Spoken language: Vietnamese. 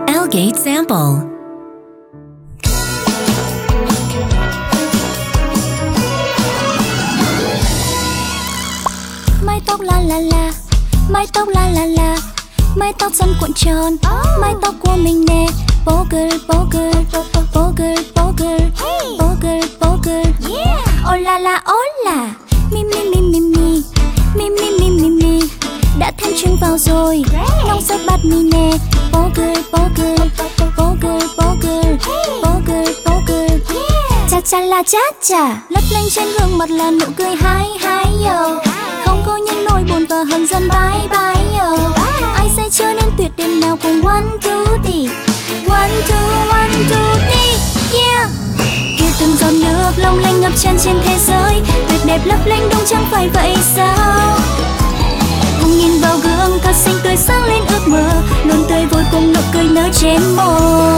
Elgate sample. Mái tóc la la la, mái tóc la la la, mái tóc xoăn cuộn tròn, mái tóc của mình nè. Poker, poker, poker, poker, poker, poker. Oh la la, oh la, mi mi mi mi mi, mi mi mi mi mi. Đã thêm trứng vào rồi, nong sốt bát mì nè. Poker, poker, poker, poker, poker, poker. Cha cha la cha cha, lấp lánh trên gương mặt là nụ cười hai hai yo. Không có những nỗi buồn và hờn dần bye bye yo. Ai sẽ trở nên tuyệt đêm nào cùng one two đi, one two đi, yeah. Kia từng giọt nước long lanh ngập tràn trên thế giới, tuyệt đẹp lấp lánh đúng chẳng phải vậy sao? Cùng nhìn vào gương thật xinh tươi sáng lên ước mơ, luôn tươi vui cùng nụ cười nở trên môi.